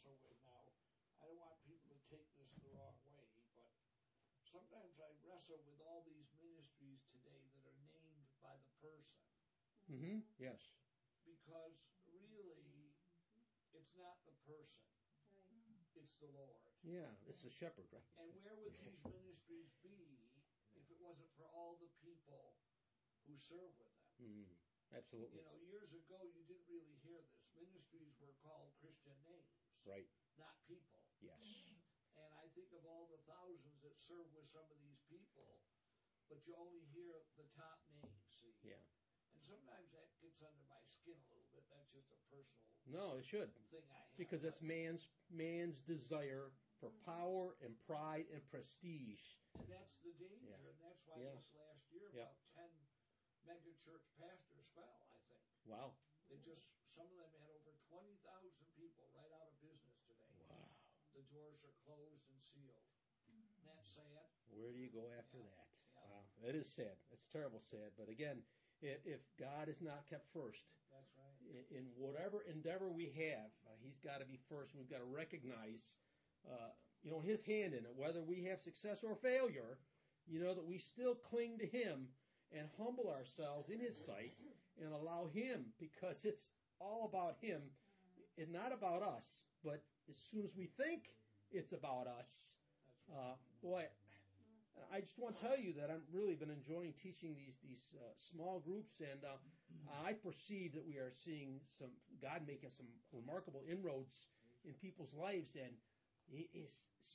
wrestle with now. I don't want people to take this the wrong way, but sometimes I wrestle with all these ministries today that are named by the person. Mm-hmm. Yes. Because really, it's not the person. Right. It's the Lord. Yeah, it's the shepherd, right? And where would these ministries be if it wasn't for all the people who serve with them? Mm, absolutely. You know, years ago, you didn't really hear this. Ministries were called Christian names. Right. Not people. Yes. And I think of all the thousands that serve with some of these people, but you only hear the top names, see? Yeah. And sometimes that gets under my skin a little bit. That's just a personal No, it should. thing I have. Because it's man's desire for power and pride and prestige. And that's the danger. Yeah. And that's why this last year about 10 mega church pastors fell, I think. Wow. Some of them had over 20,000 people right out of business today. Wow. The doors are closed and sealed. Isn't that sad? Where do you go after that? Yeah. Wow. It is sad. It's terrible sad. But again, if God is not kept first, that's right. In whatever endeavor we have, He's got to be first. We've got to recognize, His hand in it, whether we have success or failure, that we still cling to Him and humble ourselves in His sight and allow Him, because it's all about Him and not about us. But as soon as we think it's about us, boy, I just want to tell you that I've really been enjoying teaching these small groups, and I perceive that we are seeing God making some remarkable inroads in people's lives, and it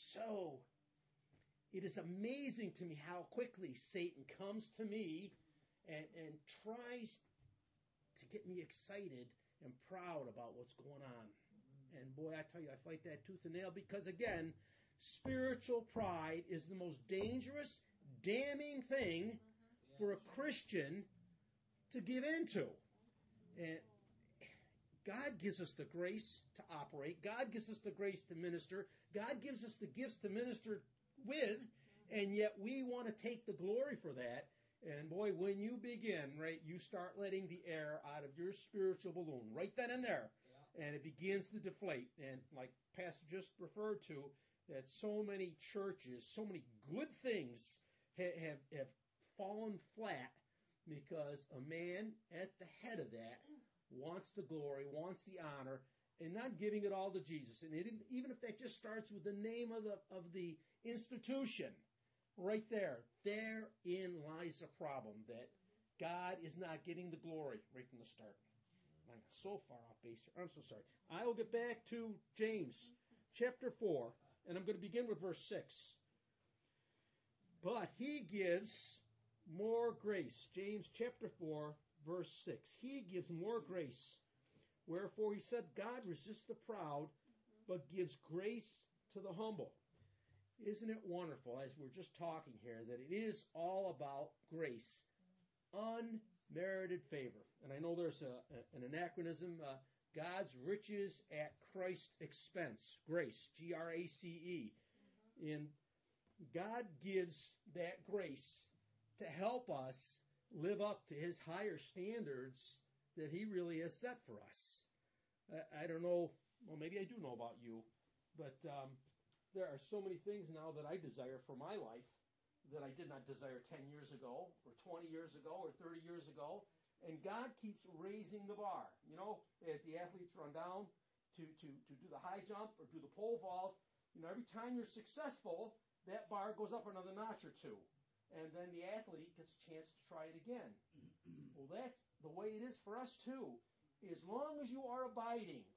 is amazing to me how quickly Satan comes to me and tries to get me excited and proud about what's going on. And boy, I tell you, I fight that tooth and nail, because again, spiritual pride is the most dangerous, damning thing for a Christian to give into. And God gives us the grace to operate. God gives us the grace to minister. God gives us the gifts to minister with, and yet we want to take the glory for that. And boy, when you begin, right, you start letting the air out of your spiritual balloon right then and there, and it begins to deflate. And like Pastor just referred to, that so many churches, so many good things have fallen flat because a man at the head of that wants the glory, wants the honor, and not giving it all to Jesus. And even if that just starts with the name of the institution, right therein lies the problem, that God is not getting the glory right from the start. I'm so far off base here. I'm so sorry. I will get back to James chapter 4, and I'm going to begin with verse 6. But He gives more grace. James chapter 4, verse 6. He gives more grace. Wherefore He said, God resists the proud, but gives grace to the humble. Isn't it wonderful, as we're just talking here, that it is all about grace, unmerited favor. And I know there's an anachronism, God's riches at Christ's expense, grace, Grace. And God gives that grace to help us live up to His higher standards that He really has set for us. I don't know, well, maybe I do know about you, but there are so many things now that I desire for my life that I did not desire 10 years ago, or 20 years ago, or 30 years ago. And God keeps raising the bar. You know, as the athletes run down to do the high jump or do the pole vault, every time you're successful, that bar goes up another notch or two. And then the athlete gets a chance to try it again. Well, that's the way it is for us too. As long as you are abiding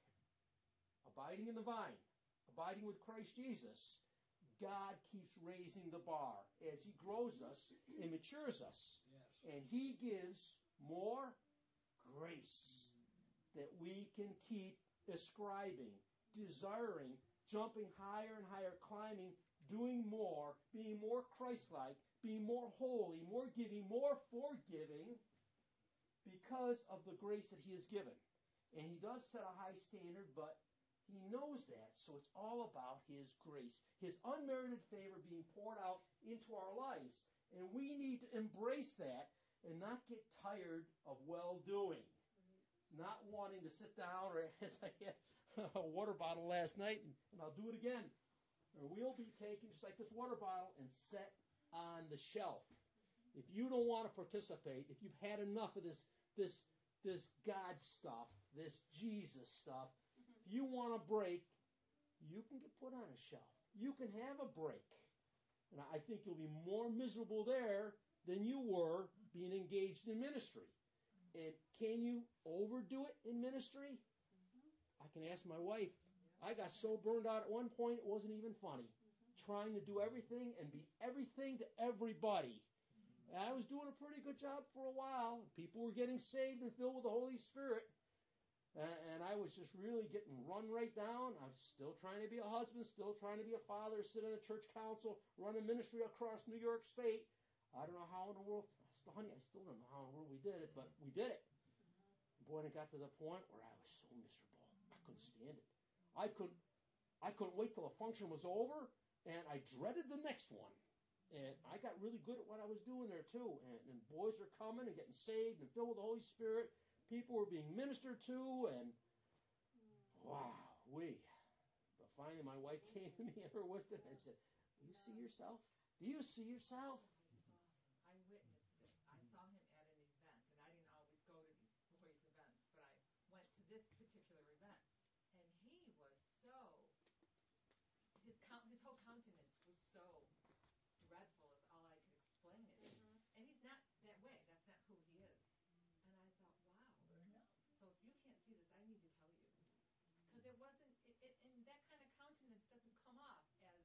in the vine, abiding with Christ Jesus, God keeps raising the bar as He grows us and matures us. Yes. And He gives more grace that we can keep ascribing, desiring, jumping higher and higher, climbing, doing more, being more Christ-like, being more holy, more giving, more forgiving, because of the grace that He has given. And He does set a high standard, but He knows that, so it's all about His grace, His unmerited favor being poured out into our lives. And we need to embrace that and not get tired of well-doing. Not wanting to sit down, or as I a water bottle last night, and I'll do it again. Or we'll be taken just like this water bottle and set on the shelf. If you don't want to participate, if you've had enough of this God stuff, this Jesus stuff, if you want a break, you can get put on a shelf. You can have a break. And I think you'll be more miserable there than you were being engaged in ministry. And can you overdo it in ministry? I can ask my wife. I got so burned out at one point, it wasn't even funny. Trying to do everything and be everything to everybody. And I was doing a pretty good job for a while. People were getting saved and filled with the Holy Spirit. And I was just really getting run right down. I'm still trying to be a husband, still trying to be a father, sit on a church council, run a ministry across New York State. I don't know how in the world, honey, I still don't know how in the world we did it, but we did it. Boy, and it got to the point where I was so miserable. I couldn't stand it. I couldn't wait till the function was over, and I dreaded the next one. And I got really good at what I was doing there, too. And boys were coming and getting saved and filled with the Holy Spirit. People were being ministered to, and wow, But finally, my wife came to me in her wisdom and said, "Do you see yourself? Do you see yourself?" I witnessed it. I saw him at an event, and I didn't always go to these boys' events, but I went to this particular event, and he was so, his whole countenance was so dreadful is all I could explain it. And he's not that way. That's not who he is. And I thought, wow. So if you can't see this, I need to tell you. Because it wasn't, and that kind of countenance doesn't come off as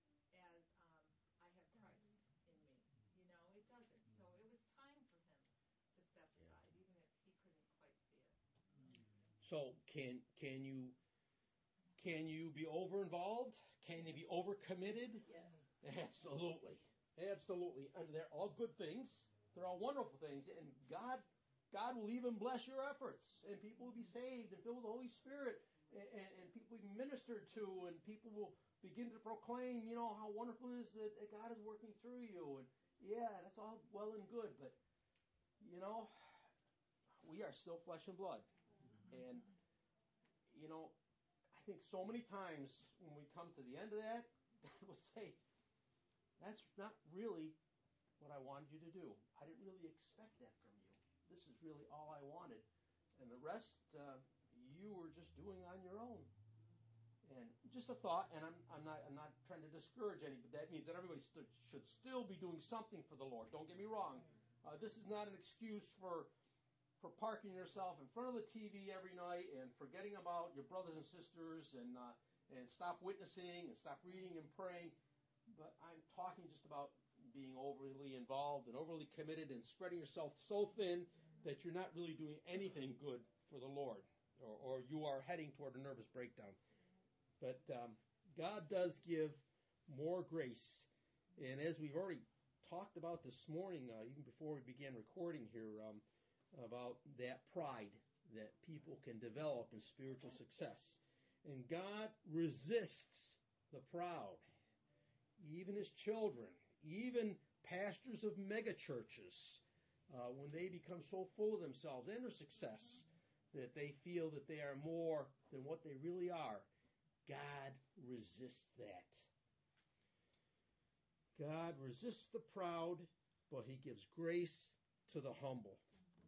I have Christ in me. You know, it doesn't. So it was time for him to step aside, even if he couldn't quite see it. So can you be over involved? Can you be overcommitted? Yes. Absolutely. Absolutely. And they're all good things. They're all wonderful things. And God will even bless your efforts. And people will be saved and filled with the Holy Spirit. And people will be ministered to. And people will begin to proclaim, how wonderful it is that God is working through you. And yeah, that's all well and good. But, we are still flesh and blood. And, I think so many times when we come to the end of that, God will say, that's not really what I wanted you to do. I didn't really expect that from you. This is really all I wanted. And the rest, you were just doing on your own. And just a thought, and I'm not trying to discourage any, but that means that everybody should still be doing something for the Lord. Don't get me wrong. This is not an excuse for parking yourself in front of the TV every night and forgetting about your brothers and sisters and stop witnessing and stop reading and praying. But I'm talking just about being overly involved and overly committed and spreading yourself so thin that you're not really doing anything good for the Lord, or you are heading toward a nervous breakdown. But God does give more grace. And as we've already talked about this morning, even before we began recording here, about that pride that people can develop in spiritual success. And God resists the proud. Even his children, even pastors of megachurches, when they become so full of themselves and their success that they feel that they are more than what they really are, God resists that. God resists the proud, but he gives grace to the humble.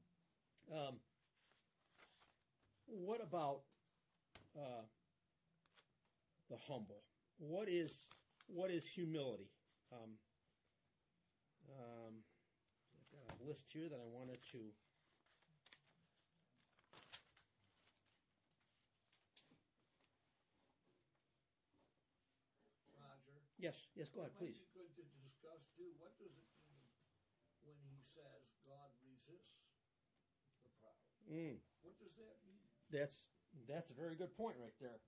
What about the humble? What is humility? I've got a list here that I wanted to. Roger. Yes, go ahead, please. It might be good to discuss too. What does it mean when he says God resists the proud? What does that mean? That's a very good point right there.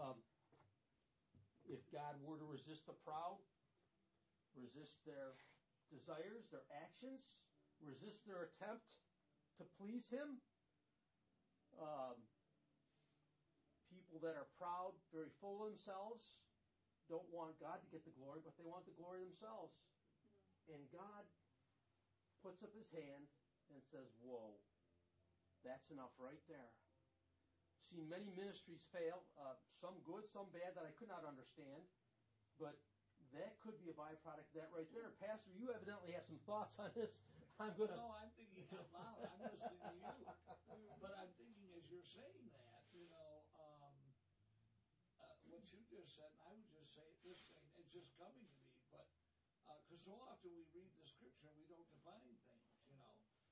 If God were to resist the proud, resist their desires, their actions, resist their attempt to please him, people that are proud, very full of themselves, don't want God to get the glory, but they want the glory themselves. And God puts up his hand and says, whoa, that's enough right there. seen many ministries fail, some good, some bad that I could not understand, but that could be a byproduct of that right there. Pastor, you evidently have some thoughts on this. I'm going to... No, I'm thinking out loud. I'm listening to you. But I'm thinking as you're saying that, what you just said, and I would just say it this way, it's just coming to me, but because so often we read the scripture and we don't define things,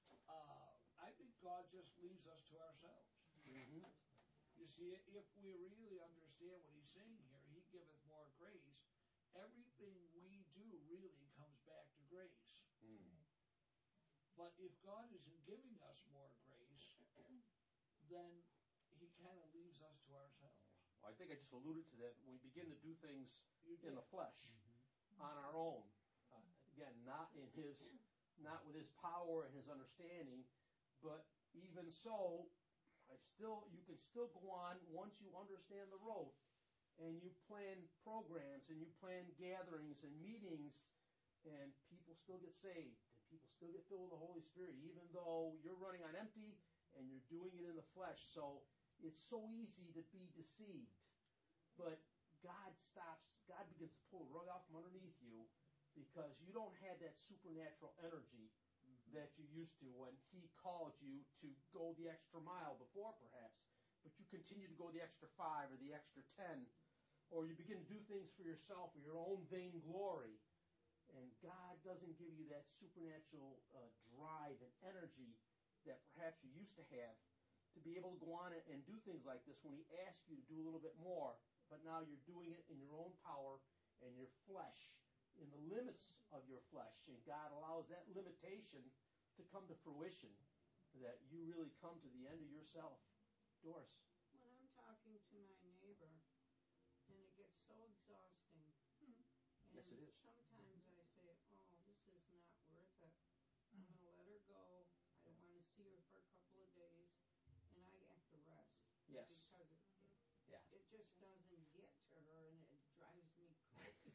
I think God just leaves us to ourselves. Mm-hmm. You see, if we really understand what he's saying here, he giveth more grace. Everything we do really comes back to grace. Mm. But if God isn't giving us more grace, then he kind of leaves us to ourselves. Well, I think I just alluded to that. We begin to do things in the flesh, on our own. Again, not with his power and his understanding, but even so, you can still go on once you understand the road, and you plan programs and you plan gatherings and meetings, and people still get saved and people still get filled with the Holy Spirit, even though you're running on empty and you're doing it in the flesh. So it's so easy to be deceived. But God begins to pull the rug out from underneath you because you don't have that supernatural energy that you used to when he called you to go the extra mile before, perhaps. But you continue to go the extra 5 or the extra 10, or you begin to do things for yourself or your own vain glory. And God doesn't give you that supernatural drive and energy that perhaps you used to have to be able to go on and do things like this when he asks you to do a little bit more. But now you're doing it in your own power and your flesh, in the limits of your flesh. And God allows that limitation to come to fruition, that you really come to the end of yourself. Doris. When I'm talking to my neighbor, and it gets so exhausting. And Yes, it is. Sometimes I say, oh, this is not worth it. I'm going to let her go. I don't want to see her for a couple of days. And I have to rest. Yes. Because Yeah. it just doesn't get to her, and it drives me crazy.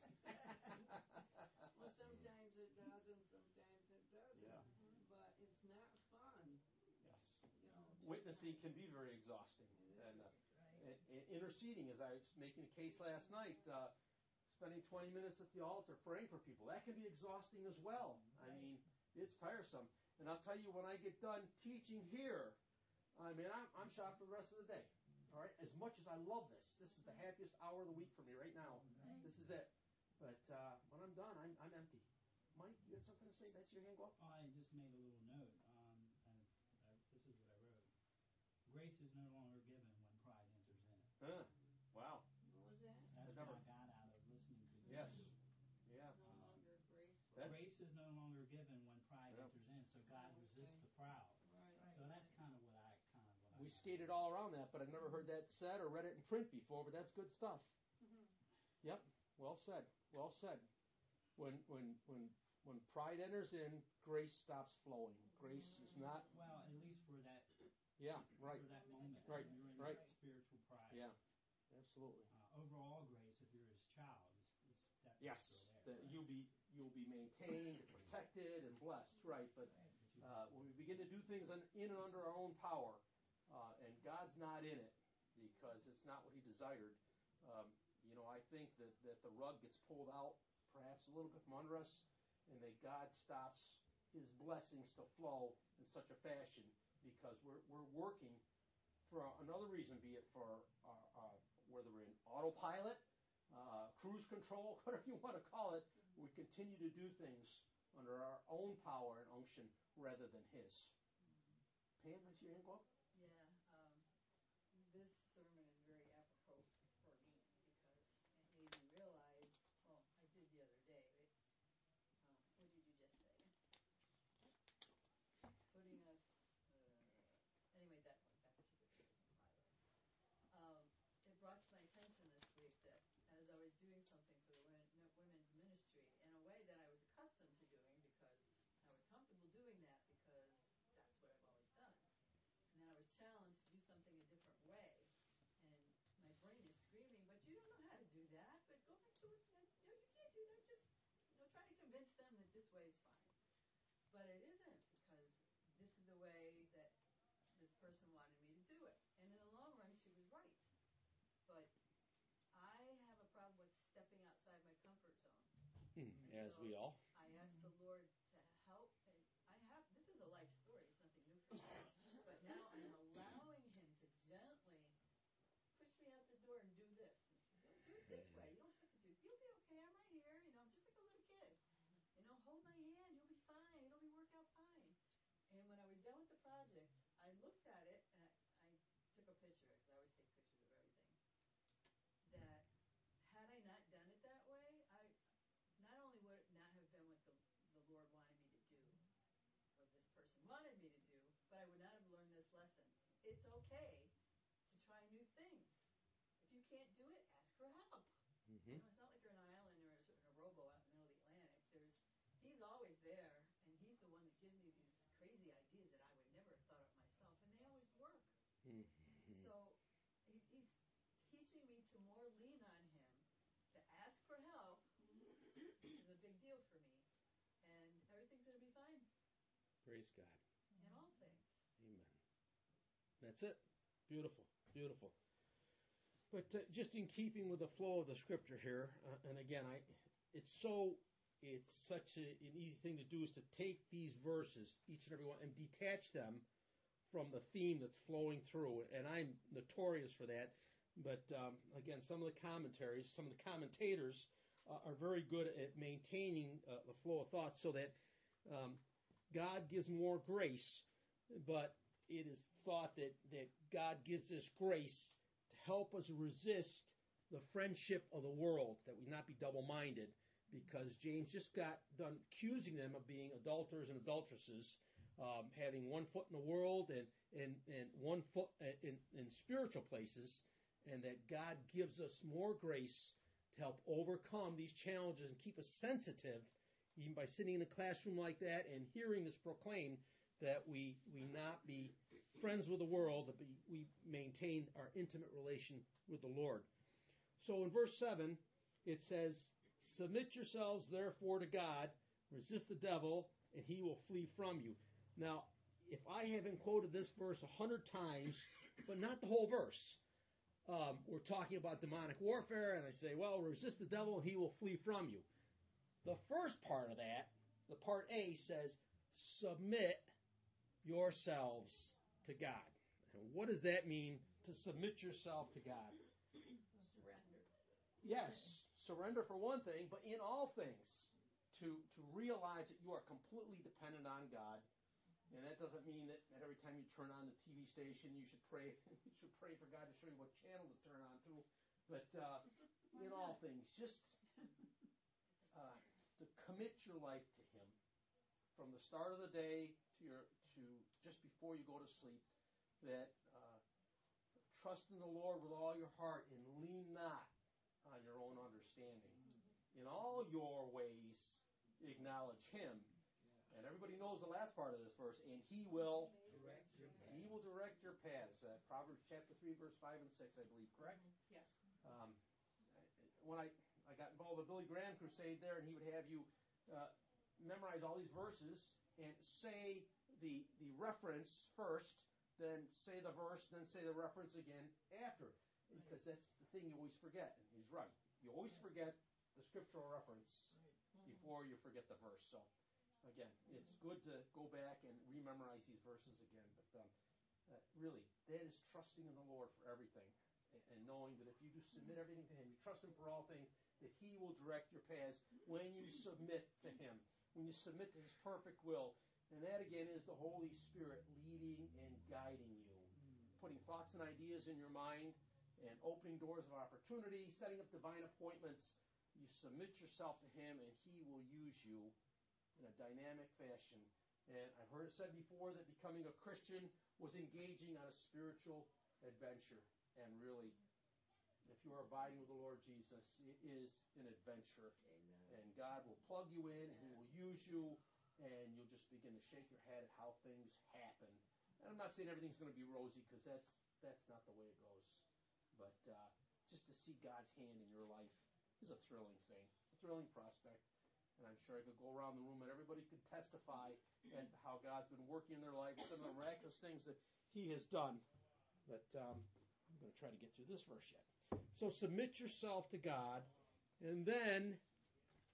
Well, sometimes it does, and sometimes it doesn't. Yeah. But it's not fun. Yes. To Witnessing can be very exhausting. And interceding, as I was making a case last night, spending 20 minutes at the altar praying for people, that can be exhausting as well. I mean, it's tiresome. And I'll tell you, when I get done teaching here, I mean, I'm shot for the rest of the day. All right? As much as I love this is the happiest hour of the week for me right now. This is it. But when I'm done, I'm empty. Mike, you had something to say? That's your hand go up? Oh, I just made a little note. This is what I wrote. Grace is no longer given when pride enters in. Wow. What was that? That's what I got out of listening to this. Yes. Yeah. No longer grace. Grace is no longer given when pride enters in, so God resists the proud. Right. So that's kind of what I We skated all around that, but I've never heard that said or read it in print before, but that's good stuff. Yep. Well said. Well said. When pride enters in, grace stops flowing. Grace is not... Well, at least for that... Yeah, right. For that moment. Right, You're in right. that spiritual pride. Yeah, absolutely. Overall grace, if you're his child, is that yes, there. You'll be maintained, protected, and blessed, right? But when we begin to do things in and under our own power, and God's not in it because it's not what he desired, I think that the rug gets pulled out perhaps a little bit from under us, and that God stops his blessings to flow in such a fashion because we're working for another reason, be it for whether we're in autopilot, cruise control, whatever you want to call it. We continue to do things under our own power and unction rather than his. Pam, I see your hand go up. Yeah, this sermon is very apropos for me because it made me realize, well, I did the other day, what did you just say? Putting us, anyway, that particular pilot. It brought to my attention this week that as I was doing something for the women's ministry in a way that I was accustomed to doing because I was comfortable doing that because that's what I've always done. And then I was challenged to do something a different way. And my brain is screaming, but you don't know how to do that. But go back to it. No, you can't do that. Just, try to convince them that this way is fine. But it isn't because this is the way that this person wanted me to do it. And in the long run, she was As we all. I asked the Lord to help, and this is a life story, it's nothing new for me, but now I'm allowing Him to gently push me out the door and do this. And do it this way. You don't have to do, you'll be okay, I'm right here, just like a little kid. Hold my hand, you'll be fine, it'll work out fine. And when I was done with the project, I looked at it, and I took a picture, because I always take pictures of everything, that had I not done it that way, not only would it not have been what the Lord wanted me to do, or this person wanted me to do, but I would not have learned this lesson. It's okay to try new things. If you can't do it, ask for help. It's not like you're an island or in a rowboat out in the middle of the Atlantic. He's always there, and He's the one that gives me these crazy ideas that I would never have thought of myself, and they always work. So He's teaching me to more lean on Him, to ask for help, which is a big deal for me, and everything's going to be fine. Praise God. In all things. Amen. That's it. Beautiful. Beautiful. But just in keeping with the flow of the scripture here, and again, it's such an easy thing to do is to take these verses, each and every one, and detach them from the theme that's flowing through. And I'm notorious for that. But again, some of the commentaries, some of the commentators are very good at maintaining the flow of thought so that God gives more grace, but it is thought that God gives this grace to help us resist the friendship of the world, that we not be double-minded, because James just got done accusing them of being adulterers and adulteresses, having one foot in the world and one foot in spiritual places, and that God gives us more grace to help overcome these challenges and keep us sensitive, even by sitting in a classroom like that and hearing this proclaimed, that we not be friends with the world, that we maintain our intimate relation with the Lord. So in verse 7, it says, "Submit yourselves therefore to God, resist the devil, and he will flee from you." Now, if I haven't quoted this verse 100 times, but not the whole verse, we're talking about demonic warfare, and I say, well, resist the devil and he will flee from you. The first part of that, the part A, says, submit yourselves to God. And what does that mean, to submit yourself to God? Surrender. Yes, surrender for one thing, but in all things, to realize that you are completely dependent on God. And that doesn't mean that every time you turn on the TV station, you should pray. You should pray for God to show you what channel to turn on to. But in all things, just to commit your life to Him from the start of the day to just before you go to sleep. That trust in the Lord with all your heart and lean not on your own understanding. In all your ways, acknowledge Him. And everybody knows the last part of this verse. And He will direct your paths. Proverbs chapter 3, verse 5 and 6, I believe. Correct? Yes. When I got involved with the Billy Graham crusade there, and he would have you memorize all these verses and say the reference first, then say the verse, then say the reference again after. Because that's the thing you always forget. And he's right. You always forget the scriptural reference before you forget the verse. So, again, it's good to go back and rememorize these verses again. But really, that is trusting in the Lord for everything. And knowing that if you do submit everything to Him, you trust Him for all things, that He will direct your paths when you submit to Him. When you submit to His perfect will. And that, again, is the Holy Spirit leading and guiding you. Putting thoughts and ideas in your mind and opening doors of opportunity, setting up divine appointments. You submit yourself to Him, and He will use you in a dynamic fashion. And I've heard it said before that becoming a Christian was engaging on a spiritual adventure. And really, if you are abiding with the Lord Jesus, it is an adventure. Amen. And God will plug you in, and He will use you, and you'll just begin to shake your head at how things happen. And I'm not saying everything's going to be rosy, because that's not the way it goes. But just to see God's hand in your life is a thrilling thing, a thrilling prospect. And I'm sure I could go around the room and everybody could testify as to how God's been working in their life, some of the miraculous things that He has done. But I'm going to try to get through this verse yet. So submit yourself to God, and then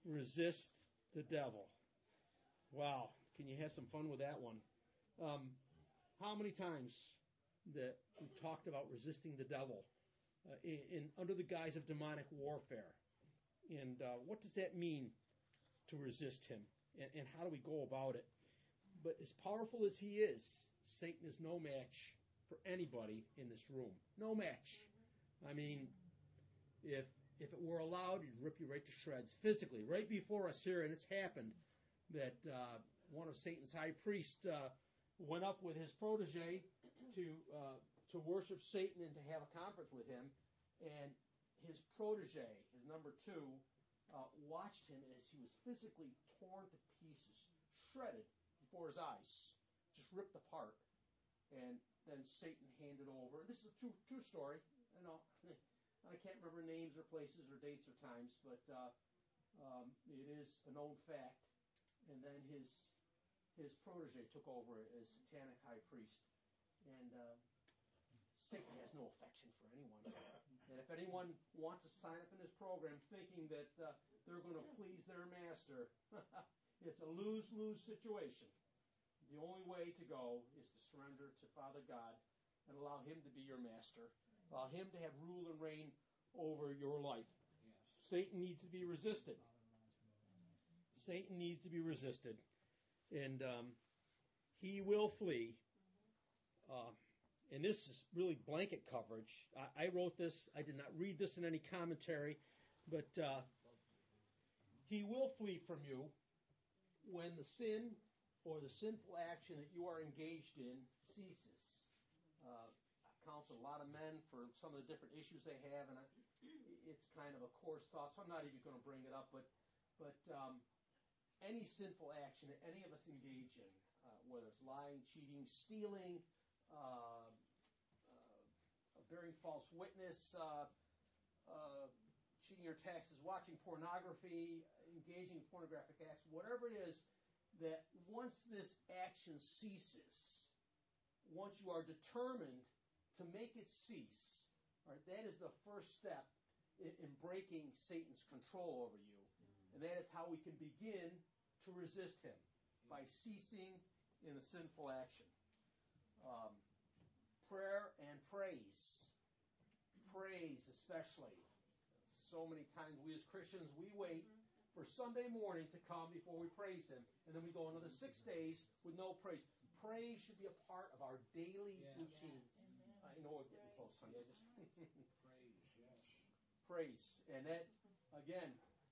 resist the devil. Wow, can you have some fun with that one? How many times that we talked about resisting the devil in under the guise of demonic warfare? And what does that mean to resist him? And how do we go about it? But as powerful as he is, Satan is no match for anybody in this room. No match. I mean, if it were allowed, he'd rip you right to shreds physically. Right before us here, and it's happened, that one of Satan's high priests went up with his protege to worship Satan and to have a conference with him. And his protege, his number two, watched him as he was physically torn to pieces, shredded before his eyes, just ripped apart. And then Satan handed over. This is a true story. I know. I can't remember names or places or dates or times, but it is a known fact. And then his protege took over as satanic high priest. And Satan has no affection for anyone. And if anyone wants to sign up in this program thinking that they're going to please their master, it's a lose-lose situation. The only way to go is to surrender to Father God and allow him to be your master. Allow him to have rule and reign over your life. Yes. Satan needs to be resisted. Satan needs to be resisted. And he will flee. And this is really blanket coverage. I wrote this. I did not read this in any commentary. But he will flee from you when the sin or the sinful action that you are engaged in ceases. I counsel a lot of men for some of the different issues they have, and it's kind of a coarse thought, so I'm not even going to bring it up. But any sinful action that any of us engage in, whether it's lying, cheating, stealing, bearing false witness, cheating your taxes, watching pornography, engaging in pornographic acts, whatever it is, that once this action ceases, once you are determined to make it cease, all right, that is the first step in breaking Satan's control over you. And that is how we can begin to resist him, by ceasing in the sinful action. Prayer and praise. Praise especially. So many times we as Christians, we wait for Sunday morning to come before we praise him. And then we go another 6 days with no praise. Praise should be a part of our daily routine. I know we're getting close, honey. Praise, yes. Praise. And that, again,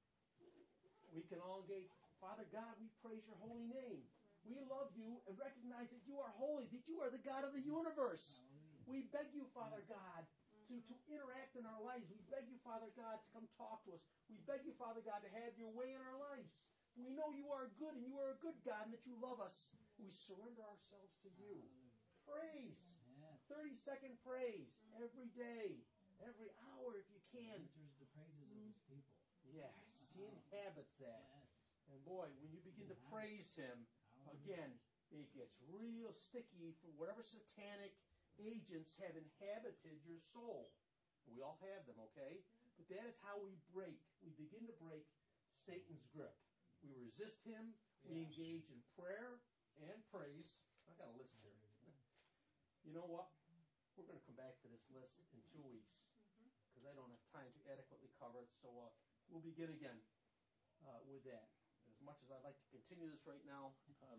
we can all engage. Father God, we praise your holy name. We love you and recognize that you are holy, that you are the God of the universe. We beg you, Father God, to interact in our lives. We beg you, Father God, to come talk to us. We beg you, Father God, to have your way in our lives. We know you are good and you are a good God and that you love us. We surrender ourselves to you. Praise. 30-second praise every day, every hour if you can. The praises of his people. Yes, he inhabits that. And boy, when you begin to praise him, again, it gets real sticky for whatever satanic agents have inhabited your soul. We all have them, okay? But that is how we begin to break Satan's grip. We resist him. We engage in prayer and praise. I got a list here. You know what? We're going to come back to this list in 2 weeks because I don't have time to adequately cover it. So we'll begin again with that. As much as I'd like to continue this right now,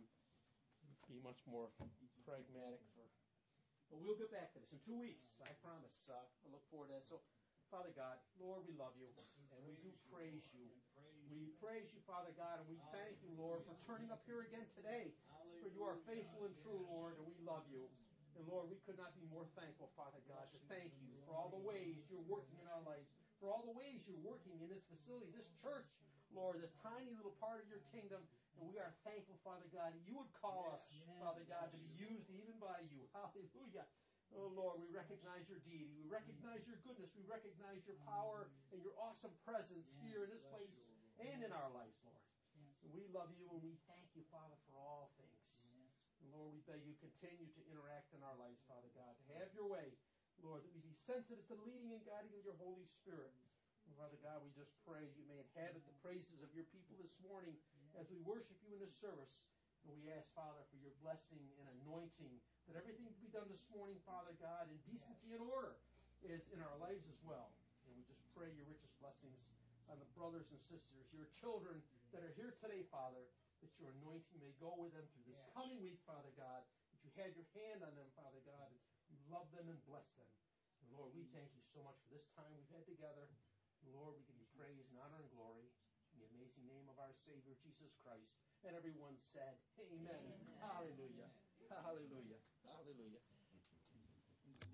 be much more pragmatic but we'll get back to this in 2 weeks. I promise. I look forward to that. So, Father God, Lord, we love you and we do praise you. We praise you, Father God, and we thank you, Lord, for turning up here again today. For you are faithful and true, Lord, and we love you. And Lord, we could not be more thankful, Father God, to thank you for all the ways you're working in our lives, for all the ways you're working in this facility, this church, Lord, this tiny little part of your kingdom. And we are thankful, Father God, that you would call us, Father God, to be used even by you. Hallelujah. Oh, Lord, we recognize your deity. We recognize your goodness. We recognize your power and your awesome presence here in this place and in our lives, Lord. And we love you and we thank you, Father, for all things. And Lord, we beg you continue to interact in our lives, Father God. Have your way, Lord, that we be sensitive to the leading and guiding of your Holy Spirit. Father God, we just pray you may inhabit the praises of your people this morning as we worship you in this service. And we ask, Father, for your blessing and anointing, that everything to be done this morning, Father God, in decency and order is in our lives as well. And we just pray your richest blessings on the brothers and sisters, your children that are here today, Father, that your anointing may go with them through this coming week, Father God, that you had your hand on them, Father God, and you love them and bless them. And Lord, we thank you so much for this time we've had together. And Lord, we give you praise and honor and glory in the amazing name of our Savior, Jesus Christ. And everyone said, Amen. Amen. Hallelujah. Hallelujah. Hallelujah.